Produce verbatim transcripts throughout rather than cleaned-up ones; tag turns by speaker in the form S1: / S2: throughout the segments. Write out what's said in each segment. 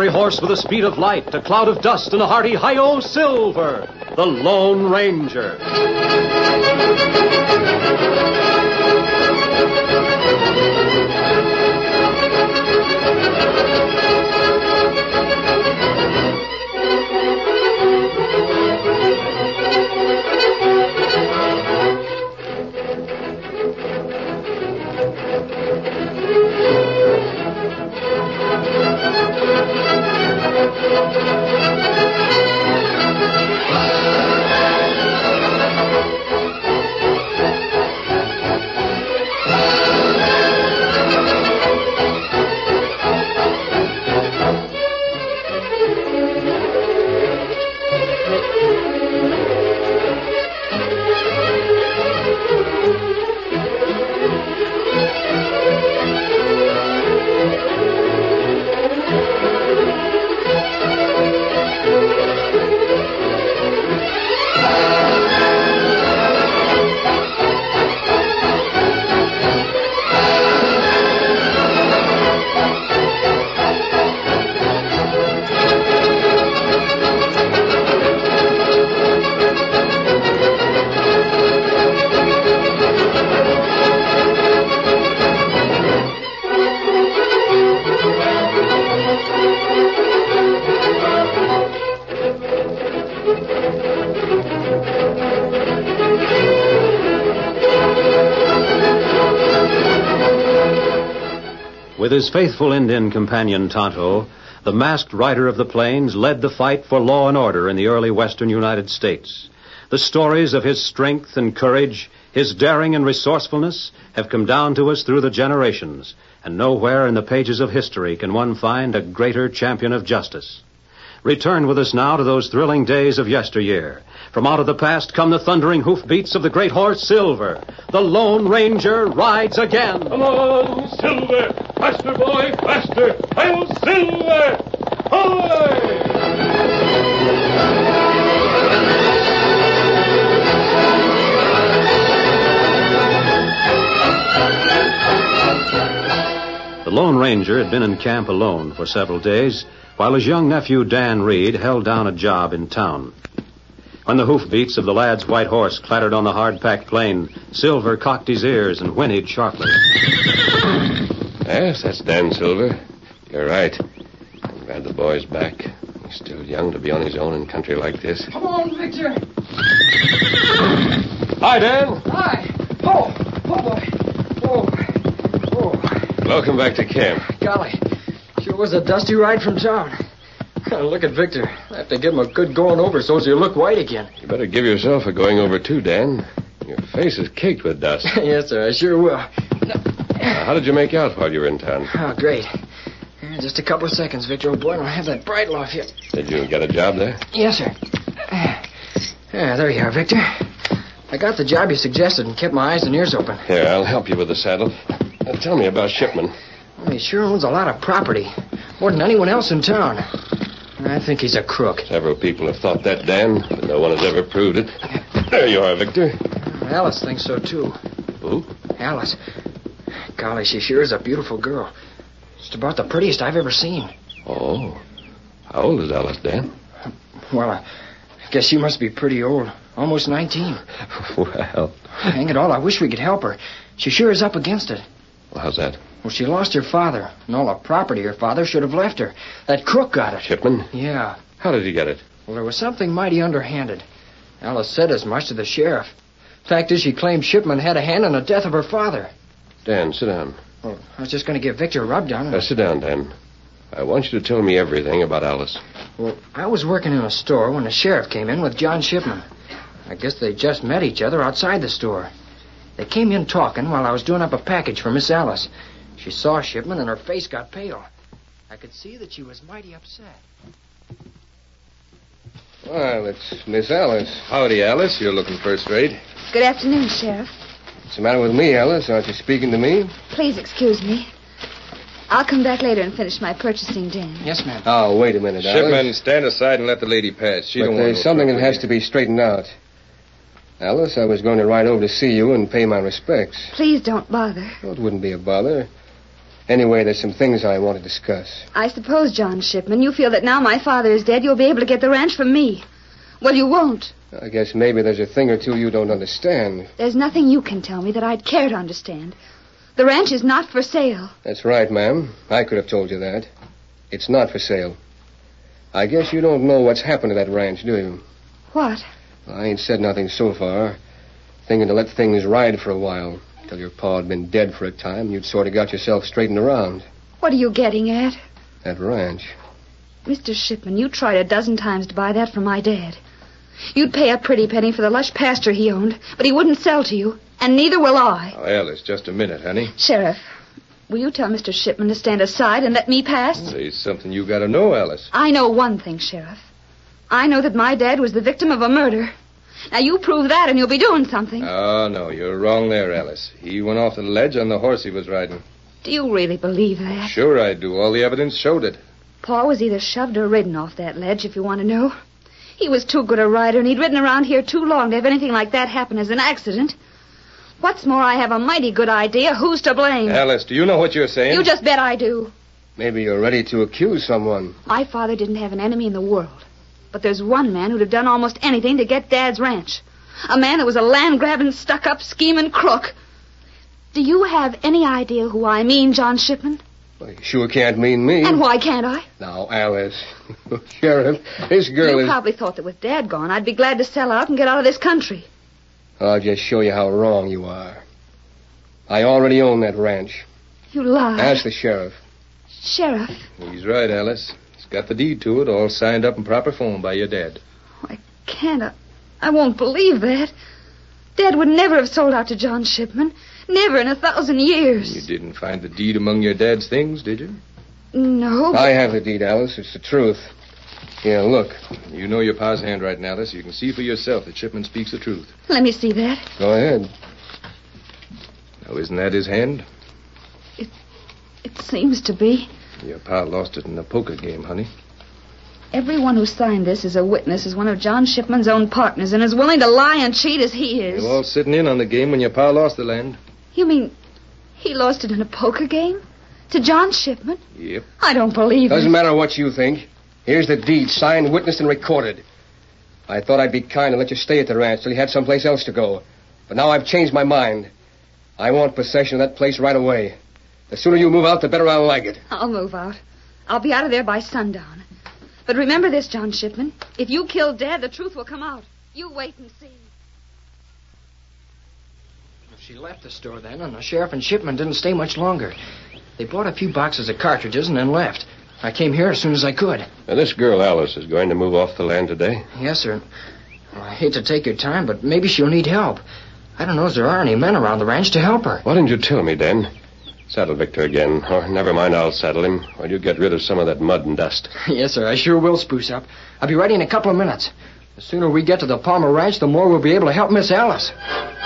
S1: fiery horse with the speed of light, a cloud of dust, and a hearty hi-yo Silver, the Lone Ranger. With his faithful Indian companion Tonto, the masked rider of the plains led the fight for law and order in the early western United States. The stories of his strength and courage, his daring and resourcefulness, have come down to us through the generations, and nowhere in the pages of history can one find a greater champion of justice. Return with us now to those thrilling days of yesteryear. From out of the past come the thundering hoofbeats of the great horse Silver. The Lone Ranger rides again.
S2: Come on, Silver! Faster, boy, faster! I'll Silver! Hoy!
S1: The Lone Ranger had been in camp alone for several days, while his young nephew Dan Reed held down a job in town. When the hoofbeats of the lad's white horse clattered on the hard-packed plain, Silver cocked his ears and whinnied sharply.
S3: Yes, that's Dan Silver. You're right. I'm glad the boy's back. He's still young to be on his own in country like this.
S4: Come on, Victor.
S3: Hi, Dan.
S4: Hi. Oh, oh, boy. Oh, oh.
S3: Welcome back to camp.
S4: Golly, sure was a dusty ride from town. Look at Victor. I have to give him a good going over so as he'll look white again.
S3: You better give yourself a going over, too, Dan. Your face is caked with dust.
S4: Yes, sir, I sure will.
S3: Uh, how did you make out while you were in town?
S4: Oh, great. Just a couple of seconds, Victor. Oh, boy, I'll have that bridle off here.
S3: Did you get a job there?
S4: Yes, sir. Yeah, there you are, Victor. I got the job you suggested and kept my eyes and ears open.
S3: Here, I'll help you with the saddle. Now, tell me about Shipman.
S4: Well, he sure owns a lot of property. More than anyone else in town. I think he's a crook.
S3: Several people have thought that, Dan, but no one has ever proved it. There you are, Victor.
S4: Alice thinks so, too.
S3: Who?
S4: Alice. Golly, she sure is a beautiful girl. Just about the prettiest I've ever seen.
S3: Oh. How old is Alice, Dan?
S4: Well, I guess she must be pretty old. Almost nineteen.
S3: Well.
S4: Hang it all, I wish we could help her. She sure is up against it.
S3: Well, how's that?
S4: Well, she lost her father, and all the property her father should have left her. That crook got it.
S3: Shipman?
S4: Yeah.
S3: How did he get it?
S4: Well, there was something mighty underhanded. Alice said as much to the sheriff. Fact is, she claimed Shipman had a hand in the death of her father.
S3: Dan, sit down.
S4: Well, I was just going to give Victor a rub-down. And...
S3: Uh, sit down, Dan. I want you to tell me everything about Alice.
S4: Well, I was working in a store when the sheriff came in with John Shipman. I guess they just met each other outside the store. They came in talking while I was doing up a package for Miss Alice. She saw Shipman and her face got pale. I could see that she was mighty upset.
S5: Well, it's Miss Alice. Howdy, Alice. You're looking first rate.
S6: Good afternoon, Sheriff.
S5: What's the matter with me, Alice? Aren't you speaking to me?
S6: Please excuse me. I'll come back later and finish my purchasing, Dan.
S4: Yes, ma'am.
S5: Oh, wait a minute, Alice.
S7: Shipman, stand aside and let the lady pass. She
S5: but
S7: don't want
S5: there's
S7: no
S5: something that
S7: trouble
S5: has
S7: here.
S5: to be straightened out. Alice, I was going to ride over to see you and pay my respects.
S6: Please don't bother.
S5: Oh, it wouldn't be a bother. Anyway, there's some things I want to discuss.
S6: I suppose, John Shipman, you feel that now my father is dead, you'll be able to get the ranch from me. Well, you won't.
S5: I guess maybe there's a thing or two you don't understand.
S6: There's nothing you can tell me that I'd care to understand. The ranch is not for sale.
S5: That's right, ma'am. I could have told you that. It's not for sale. I guess you don't know what's happened to that ranch, do you?
S6: What?
S5: Well, I ain't said nothing so far. Thinking to let things ride for a while. Till your pa had been dead for a time, you'd sort of got yourself straightened around.
S6: What are you getting at?
S5: That ranch.
S6: Mister Shipman, you tried a dozen times to buy that from my dad. You'd pay a pretty penny for the lush pasture he owned, but he wouldn't sell to you, and neither will I.
S7: Oh, Alice, just a minute, honey.
S6: Sheriff, will you tell Mister Shipman to stand aside and let me pass?
S7: There's something you got to know, Alice.
S6: I know one thing, Sheriff. I know that my dad was the victim of a murder. Now, you prove that and you'll be doing something.
S7: Oh, no, you're wrong there, Alice. He went off the ledge on the horse he was riding.
S6: Do you really believe that?
S7: Sure I do. All the evidence showed it.
S6: Paul was either shoved or ridden off that ledge, if you want to know. He was too good a rider, and he'd ridden around here too long to have anything like that happen as an accident. What's more, I have a mighty good idea who's to blame.
S7: Alice, do you know what you're saying?
S6: You just bet I do.
S5: Maybe you're ready to accuse someone.
S6: My father didn't have an enemy in the world. But there's one man who'd have done almost anything to get Dad's ranch. A man that was a land-grabbing, stuck-up, scheming crook. Do you have any idea who I mean, John Shipman?
S5: Well, you sure can't mean me.
S6: And why can't I?
S5: Now, Alice. Sheriff, this girl
S6: you
S5: is...
S6: You probably thought that with Dad gone, I'd be glad to sell out and get out of this country.
S5: I'll just show you how wrong you are. I already own that ranch.
S6: You lie.
S5: Ask the sheriff.
S6: Sheriff?
S7: He's right, Alice. He's got the deed to it, all signed up in proper form by your dad.
S6: I can't. I, I won't believe that. Dad would never have sold out to John Shipman. Never in a thousand years.
S7: You didn't find the deed among your dad's things, did you?
S6: No. But...
S5: I have the deed, Alice. It's the truth. Here, look.
S7: You know your pa's handwriting, Alice. You can see for yourself that Shipman speaks the truth.
S6: Let me see that.
S5: Go ahead.
S7: Now, isn't that his hand?
S6: It, it seems to be.
S7: Your pa lost it in a poker game, honey.
S6: Everyone who signed this as a witness is one of John Shipman's own partners and is willing to lie and cheat as he is.
S7: They were all sitting in on the game when your pa lost the land.
S6: You mean he lost it in a poker game? To John Shipman?
S7: Yep.
S6: I don't believe it.
S5: Doesn't matter what you think. Here's the deed, signed, witnessed, and recorded. I thought I'd be kind and let you stay at the ranch till you had someplace else to go. But now I've changed my mind. I want possession of that place right away. The sooner you move out, the better I'll like it.
S6: I'll move out. I'll be out of there by sundown. But remember this, John Shipman. If you kill Dad, the truth will come out. You wait and see.
S4: She left the store then, and the sheriff and Shipman didn't stay much longer. They bought a few boxes of cartridges and then left. I came here as soon as I could.
S3: Now, this girl, Alice, is going to move off the land today?
S4: Yes, sir. Well, I hate to take your time, but maybe she'll need help. I don't know if there are any men around the ranch to help her.
S3: Why didn't you tell me, Dan? Saddle Victor again. Or never mind, I'll saddle him while you get rid of some of that mud and dust.
S4: Yes, sir, I sure will spruce up. I'll be ready in a couple of minutes. The sooner we get to the Palmer Ranch, the more we'll be able to help Miss Alice.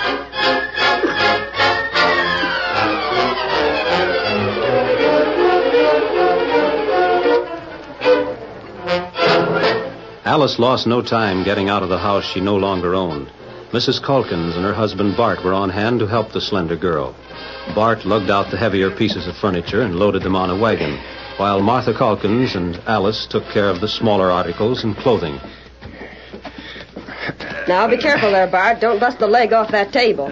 S1: Alice lost no time getting out of the house she no longer owned. Missus Calkins and her husband Bart were on hand to help the slender girl. Bart lugged out the heavier pieces of furniture and loaded them on a wagon, while Martha Calkins and Alice took care of the smaller articles and clothing.
S8: Now, be careful there, Bart. Don't bust the leg off that table.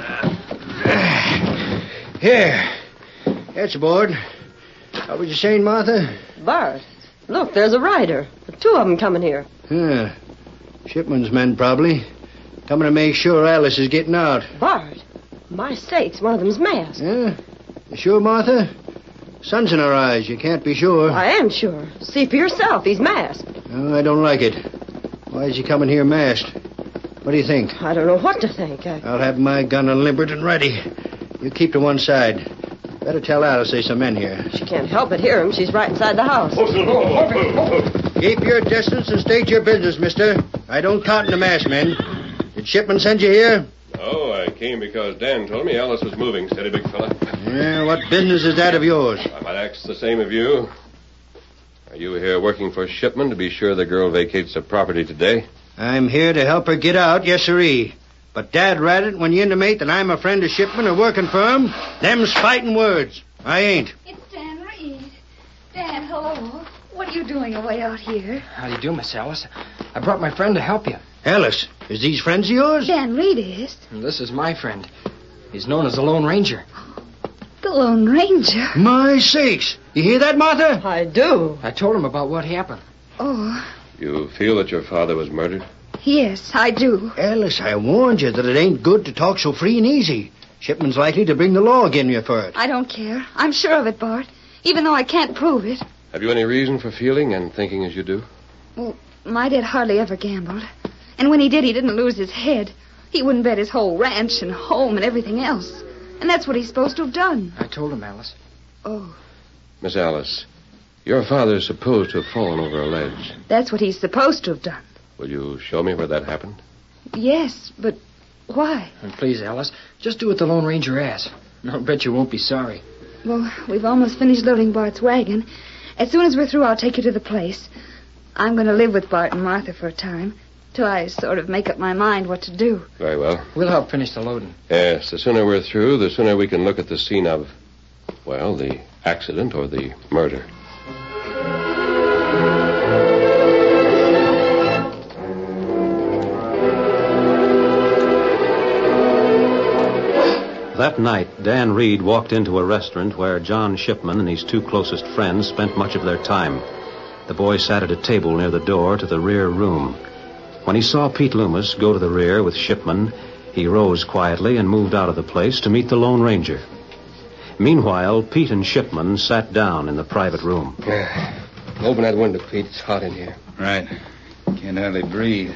S9: Here. That's aboard. What was you saying, Martha?
S8: Bart, look, there's a rider. Two of them coming here.
S9: Yeah. Shipman's men, probably. Coming to make sure Alice is getting out.
S8: Bart, my sakes, one of them's masked.
S9: Yeah? You sure, Martha? Sun's in her eyes. You can't be sure.
S8: I am sure. See for yourself. He's masked.
S9: Oh, I don't like it. Why is he coming here masked? What do you think?
S8: I don't know what to think. I...
S9: I'll have my gun unlimbered and ready. You keep to one side. Better tell Alice there's some men here.
S8: She can't help but hear him. She's right inside the house.
S9: Keep your distance and state your business, mister. I don't cotton to masked men. Did Shipman send you here?
S3: Oh, I came because Dan told me Alice was moving. Steady, big fella.
S9: Yeah, what business is that of yours?
S3: I might ask the same of you. Are you here working for Shipman to be sure the girl vacates the property today?
S9: I'm here to help her get out, yes, sirree. But dad rat it when you intimate that I'm a friend of Shipman or working for him. Them's fighting words. I ain't.
S6: It's Dan Dan, hello. What are you doing away out here?
S4: How do you do, Miss Alice? I brought my friend to help you.
S9: Alice, is these friends of yours?
S6: Dan Reed is.
S4: And this is my friend. He's known as the Lone Ranger.
S6: The Lone Ranger?
S9: My sakes. You hear that, Martha?
S8: I do.
S4: I told him about what happened.
S6: Oh,
S3: You feel that your father was murdered?
S6: yes, I do.
S9: Alice, I warned you that it ain't good to talk so free and easy. Shipman's likely to bring the law against you for it.
S6: I don't care. I'm sure of it, Bart. Even though I can't prove it.
S3: Have you any reason for feeling and thinking as you do?
S6: Well, my dad hardly ever gambled. And when he did, he didn't lose his head. He wouldn't bet his whole ranch and home and everything else. And that's what he's supposed to have done.
S4: I told him, Alice.
S6: Oh,
S3: Miss Alice, your father is supposed to have fallen over a ledge.
S6: that's what he's supposed to have done.
S3: Will you show me where that happened?
S6: Yes, but why?
S4: And please, Alice, just do what the Lone Ranger asks. I'll bet you won't be sorry.
S6: Well, we've almost finished loading Bart's wagon. As soon as we're through, I'll take you to the place. I'm going to live with Bart and Martha for a time, till I sort of make up my mind what to do.
S3: Very well.
S4: We'll help finish the loading.
S3: Yes, the sooner we're through, the sooner we can look at the scene of, well, the accident or the murder.
S1: That night, Dan Reed walked into a restaurant where John Shipman and his two closest friends spent much of their time. The boy sat at a table near the door to the rear room. When he saw Pete Loomis go to the rear with Shipman, he rose quietly and moved out of the place to meet the Lone Ranger. Meanwhile, Pete and Shipman sat down in the private room.
S5: Yeah. Open that window, Pete. It's hot in here.
S7: Right. Can't hardly breathe.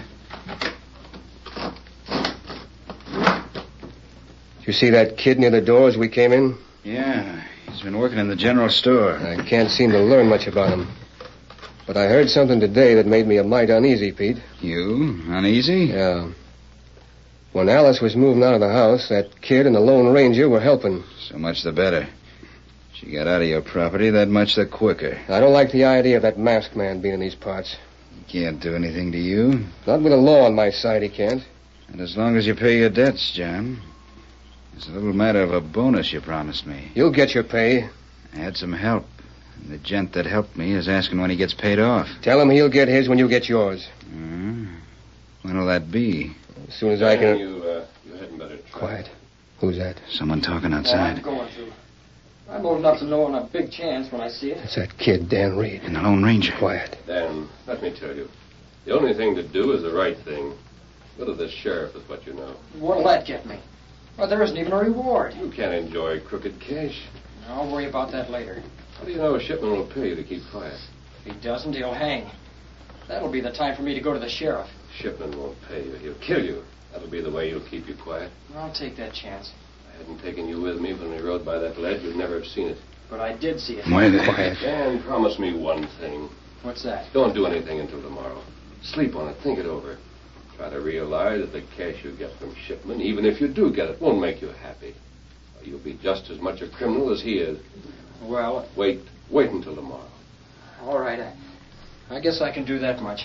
S5: Did you see that kid near the door as we came in?
S7: Yeah, he's been working in the general store.
S5: I can't seem to learn much about him. But I heard something today that made me a mite uneasy, Pete.
S7: You? Uneasy?
S5: Yeah. When Alice was moving out of the house, that kid and the Lone Ranger were helping.
S7: So much the better. She got out of your property that much the quicker.
S5: I don't like the idea of that masked man being in these parts.
S7: He can't do anything to you.
S5: Not with the law on my side, he can't.
S7: And as long as you pay your debts, John. It's a little matter of a bonus you promised me.
S5: You'll get your pay.
S7: I had some help. And the gent that helped me is asking when he gets paid off.
S5: Tell him he'll get his when you get yours.
S7: Uh, when'll that be?
S5: As soon as I can...
S3: You, uh, you hadn't better try.
S5: Quiet. Who's that?
S7: Someone talking
S4: Oh,
S7: outside.
S4: I'm going to. I'm old enough to know on a big chance when I see it.
S5: It's that kid, Dan Reed.
S7: And the Lone Ranger.
S5: Quiet.
S3: Dan, let me tell you. The only thing to do is the right thing. Go to the sheriff with what you know.
S4: What'll that get me? Well, there isn't even a reward.
S3: You can't enjoy crooked cash.
S4: I'll worry about that later.
S3: How do you know a shipman will pay you to keep quiet?
S4: If he doesn't, he'll hang. That'll be the time for me to go to the sheriff.
S3: Shipman won't pay you. He'll kill you. That'll be the way he'll keep you quiet.
S4: I'll take that chance.
S3: If I hadn't taken you with me when we rode by that ledge, you'd never have seen it.
S4: But I did see it.
S7: Wait,
S5: Quiet.
S3: Dan, promise me one thing.
S4: What's that?
S3: Don't do anything until tomorrow. Sleep on it. Think it over. Try to realize that the cash you get from Shipman, even if you do get it, won't make you happy. You'll be just as much a criminal as he is.
S4: Well,
S3: Wait. Wait until tomorrow.
S4: all right. I, I guess I can do that much.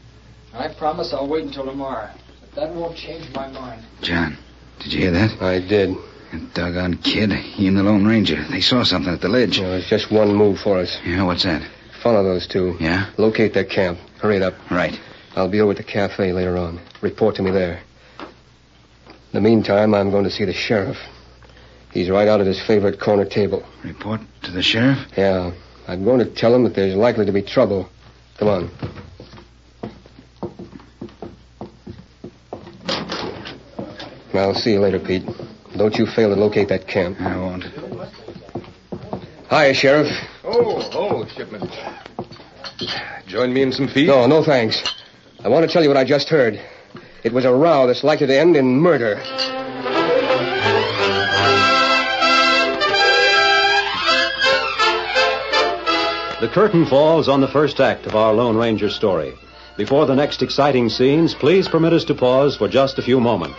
S4: I promise I'll wait until tomorrow. But that won't change my mind.
S7: John, did you hear that?
S5: I did.
S7: That doggone kid, he and the Lone Ranger. They saw something at the ledge.
S5: You know, it's just one move for us.
S7: Yeah, what's that?
S5: Follow those two.
S7: Yeah?
S5: Locate their camp. Hurry it up.
S7: Right.
S5: I'll be over at the cafe later on. Report to me there. In the meantime, I'm going to see the sheriff. He's right out at his favorite corner table.
S7: Report to the sheriff?
S5: Yeah. I'm going to tell him that there's likely to be trouble. Come on. I'll see you later, Pete. Don't you fail to locate that camp.
S7: I won't.
S5: Hi, Sheriff.
S7: Oh, oh, Shipman. Join me in some feed?
S5: No, no thanks. I want to tell you what I just heard. It was a row that's likely to end in murder.
S1: The curtain falls on the first act of our Lone Ranger story. Before the next exciting scenes, please permit us to pause for just a few moments.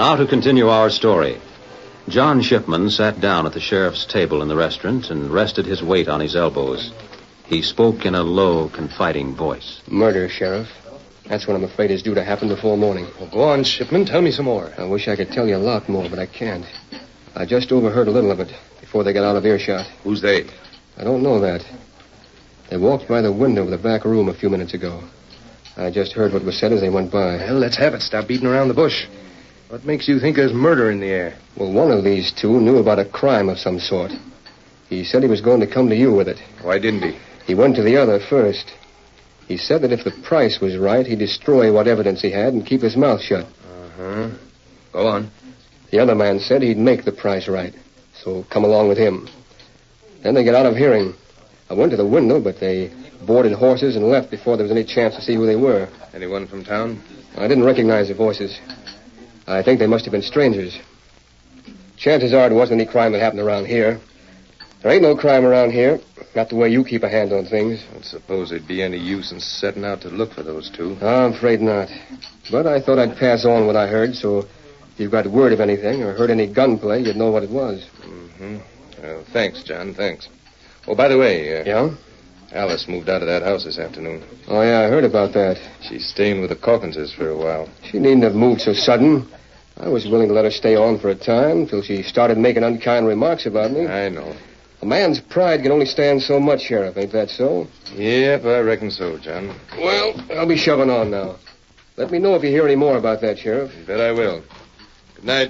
S1: Now to continue our story. John Shipman sat down at the sheriff's table in the restaurant and rested his weight on his elbows. He spoke in a low, confiding voice.
S5: Murder, Sheriff. That's what I'm afraid is due to happen before morning.
S10: Well, go on, Shipman. Tell me some more.
S5: I wish I could tell you a lot more, but I can't. I just overheard a little of it before they got out of earshot.
S10: Who's they?
S5: I don't know that. They walked by the window of the back room a few minutes ago. I just heard what was said as they went by.
S10: Well, let's have it. Stop beating around the bush. What makes you think there's murder in the air?
S5: Well, one of these two knew about a crime of some sort. He said he was going to come to you with it.
S10: Why didn't he?
S5: He went to the other first. He said that if the price was right, he'd destroy what evidence he had and keep his mouth shut.
S10: Uh-huh. Go on.
S5: The other man said he'd make the price right, so come along with him. Then they got out of hearing. I went to the window, but they boarded horses and left before there was any chance to see who they were.
S10: Anyone from town?
S5: I didn't recognize the voices. I think they must have been strangers. Chances are it wasn't any crime that happened around here. There ain't no crime around here. Not the way you keep a hand on things.
S10: I don't suppose there'd be any use in setting out to look for those two.
S5: I'm afraid not. But I thought I'd pass on what I heard, so if you've got word of anything or heard any gunplay, you'd know what it was.
S10: Mm-hmm. Well, thanks, John, thanks. Oh, by the way... Uh,
S5: yeah?
S10: Alice moved out of that house this afternoon.
S5: Oh, yeah, I heard about that.
S10: She's staying with the Calkinses for a while.
S5: She needn't have moved so sudden. I was willing to let her stay on for a time till she started making unkind remarks about me.
S10: I know.
S5: A man's pride can only stand so much, Sheriff. Ain't that so?
S10: Yep, I reckon so, John.
S5: Well, I'll be shoving on now. Let me know if you hear any more about that, Sheriff.
S10: You bet I will. Good night.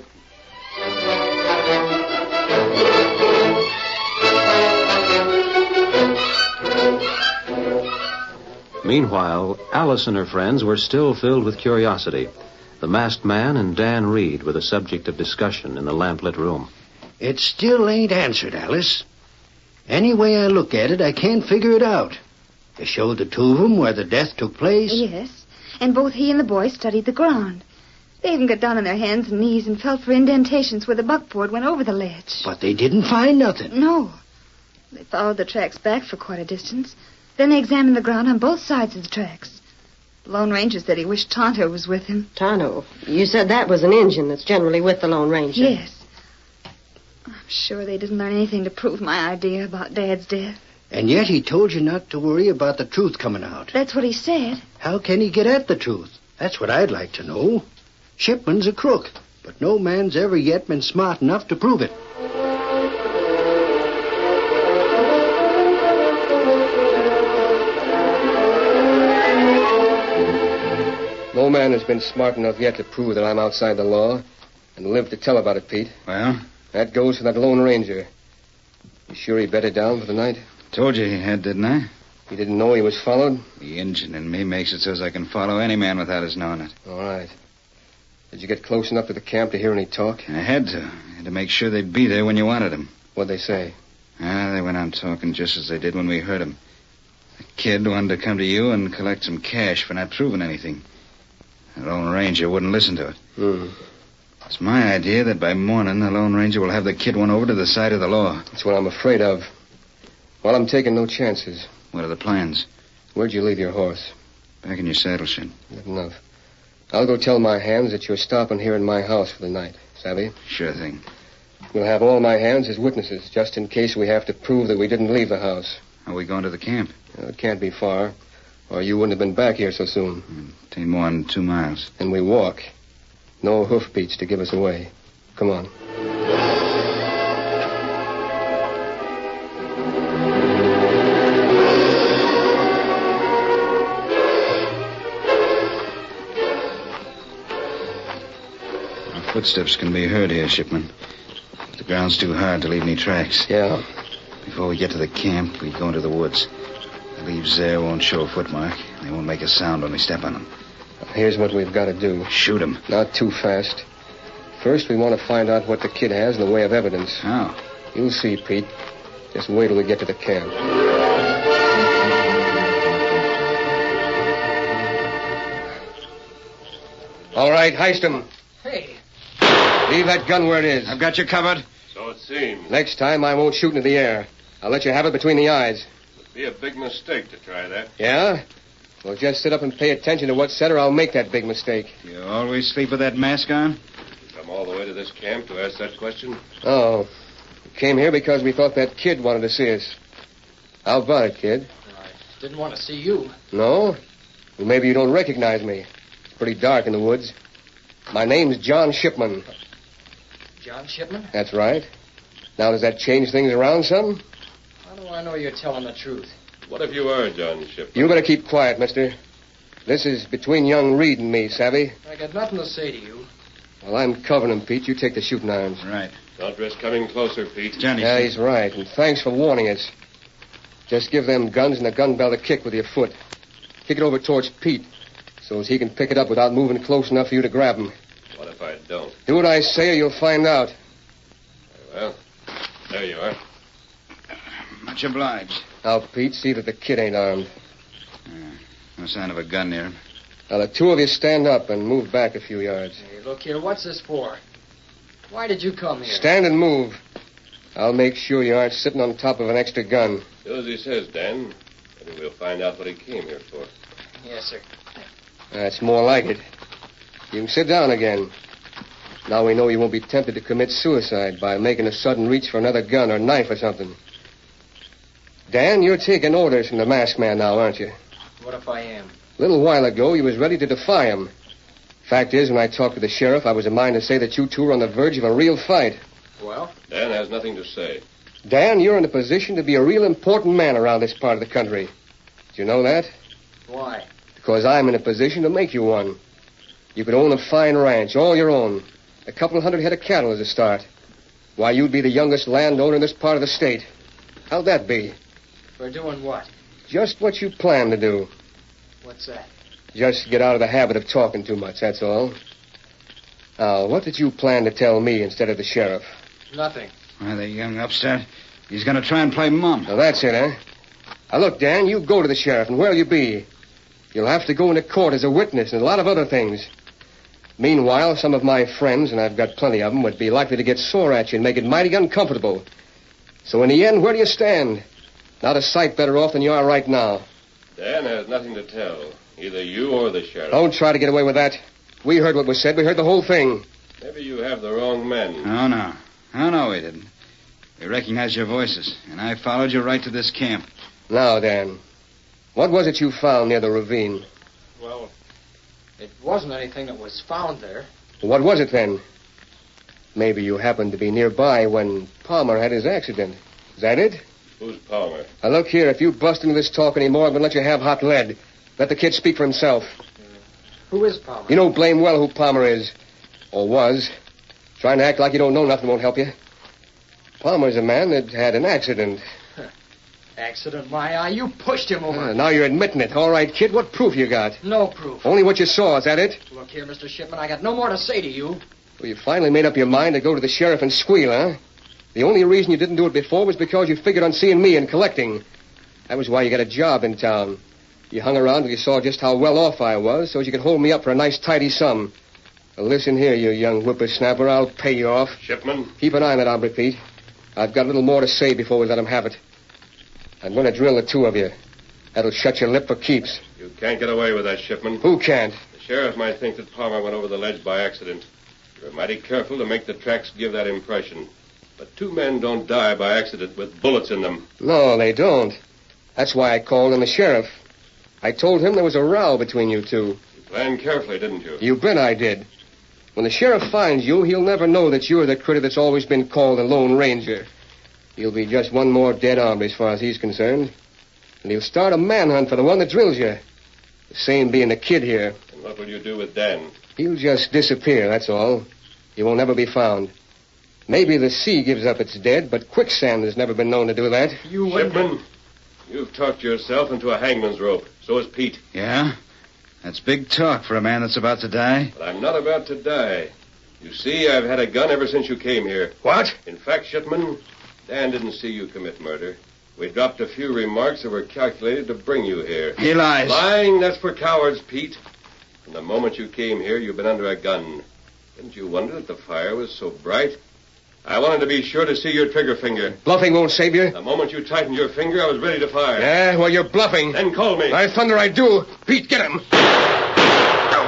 S1: Meanwhile, Alice and her friends were still filled with curiosity. The masked man and Dan Reed were the subject of discussion in the lamplit room.
S9: It still ain't answered, Alice. Any way I look at it, I can't figure it out. They showed the two of them where the death took place.
S6: Yes, and both he and the boy studied the ground. They even got down on their hands and knees and felt for indentations where the buckboard went over the ledge.
S9: But they didn't find nothing.
S6: No. They followed the tracks back for quite a distance. Then they examined the ground on both sides of the tracks. The Lone Ranger said he wished Tonto was with him.
S8: Tonto? You said that was an Injun that's generally with the Lone Ranger.
S6: Yes. I'm sure they didn't learn anything to prove my idea about Dad's death.
S9: And yet he told you not to worry about the truth coming out.
S6: That's what he said.
S9: How can he get at the truth? That's what I'd like to know. Shipman's a crook, but no man's ever yet been smart enough to prove it.
S5: No man has been smart enough yet to prove that I'm outside the law and live to tell about it, Pete.
S7: Well?
S5: That goes for that Lone Ranger. You sure he bedded down for the night?
S7: Told you he had, didn't I?
S5: He didn't know he was followed?
S7: The Injun in me makes it so I can follow any man without his knowing it.
S5: All right. Did you get close enough to the camp to hear any talk?
S7: I had to. I had to make sure they'd be there when you wanted them.
S5: What'd they say?
S7: Ah, they went on talking just as they did when we heard them. The kid wanted to come to you and collect some cash for not proving anything. The Lone Ranger wouldn't listen to it.
S5: Hmm.
S7: It's my idea that by morning the Lone Ranger will have the kid won over to the side of the law.
S5: That's what I'm afraid of. Well, I'm taking no chances.
S7: What are the plans?
S5: Where'd you leave your horse?
S7: Back in your saddle shed.
S5: Good enough. I'll go tell my hands that you're stopping here in my house for the night. Savvy?
S7: Sure thing.
S5: We'll have all my hands as witnesses, just in case we have to prove that we didn't leave the house.
S7: Are we going to the camp?
S5: Well, it can't be far, or you wouldn't have been back here so soon.
S7: It ain't more than two miles.
S5: And we walk. No hoofbeats to give us away. Come on.
S7: Our footsteps can be heard here, Shipman. But the ground's too hard to leave any tracks.
S5: Yeah.
S7: Before we get to the camp, we go into the woods. The leaves there won't show a footmark. They won't make a sound when we step on them.
S5: Here's what we've got to do.
S7: Shoot him.
S5: Not too fast. First, we want to find out what the kid has in the way of evidence.
S7: How?
S5: You'll see, Pete. Just wait till we get to the camp. All right, heist him.
S4: Hey.
S5: Leave that gun where it is.
S7: I've got you covered.
S3: So it seems.
S5: Next time, I won't shoot into the air. I'll let you have it between the eyes.
S3: It'd be a big mistake to try that.
S5: Yeah? Well, just sit up and pay attention to what's said, or I'll make that big mistake.
S7: You always sleep with that mask on?
S3: The Come all the way to this camp to ask that question?
S5: Oh. We came here because we thought that kid wanted to see us. How about it, kid?
S4: I didn't want to see you.
S5: No? Well, maybe you don't recognize me. It's pretty dark in the woods. My name's John Shipman.
S4: John Shipman?
S5: That's right. Now, does that change things around some?
S4: How do I know you're telling the truth?
S3: What if you are John Shipman?
S5: You better keep quiet, mister. This is between young Reed and me, savvy?
S4: I got nothing to say to you.
S5: Well, I'm covering him, Pete. You take the shooting irons.
S7: Right.
S3: Don't risk coming closer, Pete.
S7: Johnny.
S5: Yeah, he's right. And thanks for warning us. Just give them guns and the gun belt a kick with your foot. Kick it over towards Pete so as he can pick it up without moving close enough for you to grab him.
S3: What if I don't?
S5: Do what I say or you'll find out.
S3: Very well. There you are.
S7: Much obliged.
S5: Now, Pete, see that the kid ain't armed.
S7: Uh, no sign of a gun near him.
S5: Now, the two of you stand up and move back a few yards.
S4: Hey, look here, what's this for? Why did you come here?
S5: Stand and move. I'll make sure you aren't sitting on top of an extra gun.
S3: Do as he says, Dan. Maybe we'll find out what he came here for.
S4: Yes, sir.
S5: That's more like it. You can sit down again. Now we know you won't be tempted to commit suicide by making a sudden reach for another gun or knife or something. Dan, you're taking orders from the masked man now, aren't you?
S4: What if I am?
S5: A little while ago, you was ready to defy him. Fact is, when I talked to the sheriff, I was in mind to say that you two were on the verge of a real fight.
S4: Well?
S3: Dan has nothing to say.
S5: Dan, you're in a position to be a real important man around this part of the country. Do you know that?
S4: Why?
S5: Because I'm in a position to make you one. You could own a fine ranch, all your own. A couple of hundred head of cattle as a start. Why, you'd be the youngest landowner in this part of the state. How'd that be?
S4: For doing what?
S5: Just what you planned to do.
S4: What's that?
S5: Just get out of the habit of talking too much, that's all. Now, what did you plan to tell me instead of the sheriff?
S4: Nothing.
S7: Why, the young upstart, he's going to try and play mum.
S5: Now, that's it, eh? Now, look, Dan, you go to the sheriff, and where'll you be? You'll have to go into court as a witness and a lot of other things. Meanwhile, some of my friends, and I've got plenty of them, would be likely to get sore at you and make it mighty uncomfortable. So in the end, where do you stand? Not a sight better off than you are right now.
S3: Dan has nothing to tell. Either you or the sheriff.
S5: Don't try to get away with that. We heard what was said. We heard the whole thing.
S3: Maybe you have the wrong men.
S7: Oh, no. Oh, no, we didn't. We recognized your voices, and I followed you right to this camp.
S5: Now, Dan, what was it you found near the ravine?
S4: Well, it wasn't anything that was found there.
S5: What was it, then? Maybe you happened to be nearby when Palmer had his accident. Is that it?
S3: Who's Palmer?
S5: Now, look here. If you bust into this talk anymore, I'm going to let you have hot lead. Let the kid speak for himself.
S4: Uh, who is Palmer?
S5: You know blame well who Palmer is. Or was. Trying to act like you don't know nothing won't help you. Palmer's a man that had an accident.
S4: Accident, my eye. You pushed him over.
S5: Uh, now you're admitting it. All right, kid, what proof you got?
S4: No proof.
S5: Only what you saw, is that it?
S4: Look here, Mister Shipman, I got no more to say to you.
S5: Well, you finally made up your mind to go to the sheriff and squeal, huh? The only reason you didn't do it before was because you figured on seeing me and collecting. That was why you got a job in town. You hung around till you saw just how well off I was, so as you could hold me up for a nice, tidy sum. Well, listen here, you young whippersnapper. I'll pay you off.
S3: Shipman?
S5: Keep an eye on that hombre, Pete. I've got a little more to say before we let him have it. I'm going to drill the two of you. That'll shut your lip for keeps.
S3: You can't get away with that, Shipman.
S5: Who can't?
S3: The sheriff might think that Palmer went over the ledge by accident. You're mighty careful to make the tracks give that impression. But two men don't die by accident with bullets in them.
S5: No, they don't. That's why I called in the sheriff. I told him there was a row between you two.
S3: You planned carefully, didn't you?
S5: You bet I did. When the sheriff finds you, he'll never know that you're the critter that's always been called the Lone Ranger. He'll be just one more dead hombre as far as he's concerned. And he'll start a manhunt for the one that drills you. The same being the kid here.
S3: And what will you do with Dan?
S5: He'll just disappear, that's all. He will never be found. Maybe the sea gives up its dead, but quicksand has never been known to do that.
S4: You
S3: Shipman, you've talked yourself into a hangman's rope. So has Pete.
S7: Yeah? That's big talk for a man that's about to die.
S3: But I'm not about to die. You see, I've had a gun ever since you came here.
S5: What?
S3: In fact, Shipman, Dan didn't see you commit murder. We dropped a few remarks that were calculated to bring you here.
S7: He lies.
S3: Lying, that's for cowards, Pete. From the moment you came here, you've been under a gun. Didn't you wonder that the fire was so bright? I wanted to be sure to see your trigger finger.
S5: Bluffing won't save you.
S3: The moment you tightened your finger, I was ready to fire.
S5: Yeah, well, you're bluffing.
S3: Then call me.
S5: I thunder I do. Pete, get him.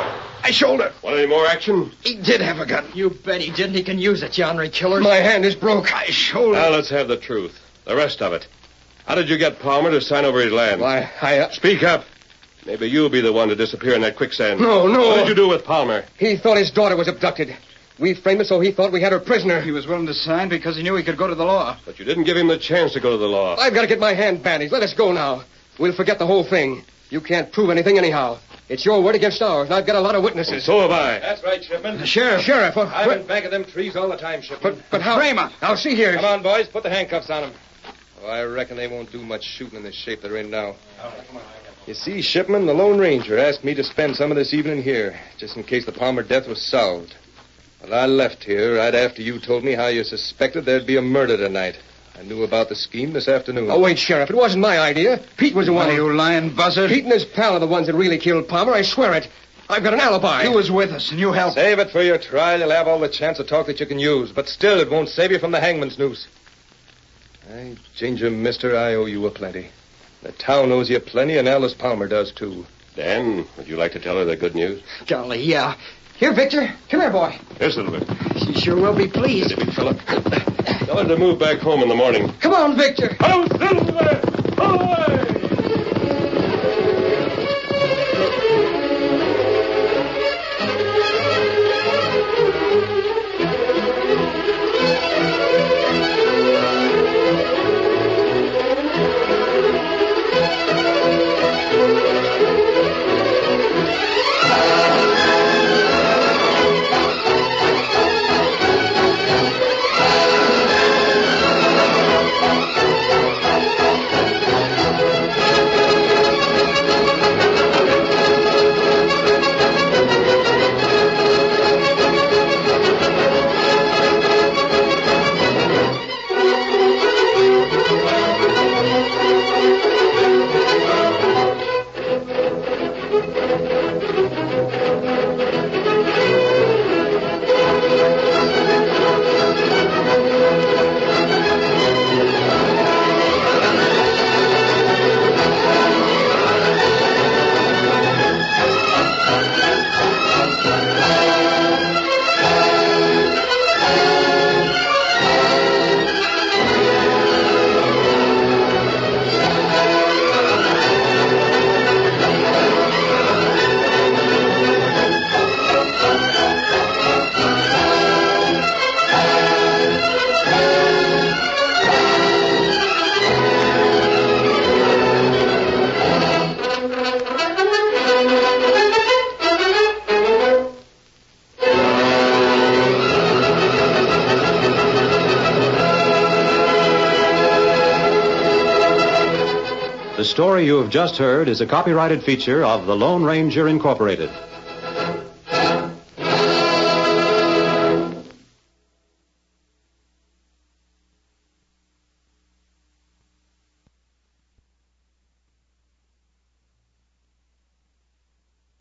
S5: My shoulder.
S3: Want any more action?
S5: He did have a gun.
S4: You bet he didn't. He can use it, you ornery killer.
S5: My hand is broke. My shoulder.
S3: Now, let's have the truth. The rest of it. How did you get Palmer to sign over his land?
S5: Why, I... Uh...
S3: Speak up. Maybe you'll be the one to disappear in that quicksand.
S5: No, no.
S3: What did you do with Palmer?
S5: He thought his daughter was abducted. We framed it so he thought we had her prisoner.
S7: He was willing to sign because he knew he could go to the law.
S3: But you didn't give him the chance to go to the law.
S5: I've got to get my hand bandaged. Let us go now. We'll forget the whole thing. You can't prove anything anyhow. It's your word against ours, and I've got a lot of witnesses.
S3: And so have I.
S10: That's right, Shipman.
S5: The sheriff. Sheriff. Uh,
S10: I've
S5: what-
S10: been back of them trees all the time, Shipman.
S5: But, but how...
S7: Kramer.
S5: Now, see here.
S10: Come on, boys. Put the handcuffs on them. Oh, I reckon they won't do much shooting in the shape they're in now. You see, Shipman, the Lone Ranger asked me to spend some of this evening here, just in case the Palmer death was solved. Well, I left here right after you told me how you suspected there'd be a murder tonight. I knew about the scheme this afternoon.
S5: Oh, wait, Sheriff. It wasn't my idea. Pete was the one.
S7: Are you lying, buzzard?
S5: Pete and his pal are the ones that really killed Palmer. I swear it. I've got an alibi.
S7: He was with us, and you helped.
S10: Save it for your trial. You'll have all the chance of talk that you can use. But still, it won't save you from the hangman's noose. Hey, Ginger, mister, I owe you a plenty. The town owes you plenty, and Alice Palmer does, too.
S3: Dan, would you like to tell her the good news?
S4: Golly, yeah. Here, Victor. Come here, boy.
S3: Yes, little bit.
S4: She sure will be pleased.
S3: Big fella. Tell her to move back home in the morning.
S4: Come on, Victor.
S2: Ho, Silver! Away!
S1: The story you have just heard is a copyrighted feature of the Lone Ranger Incorporated.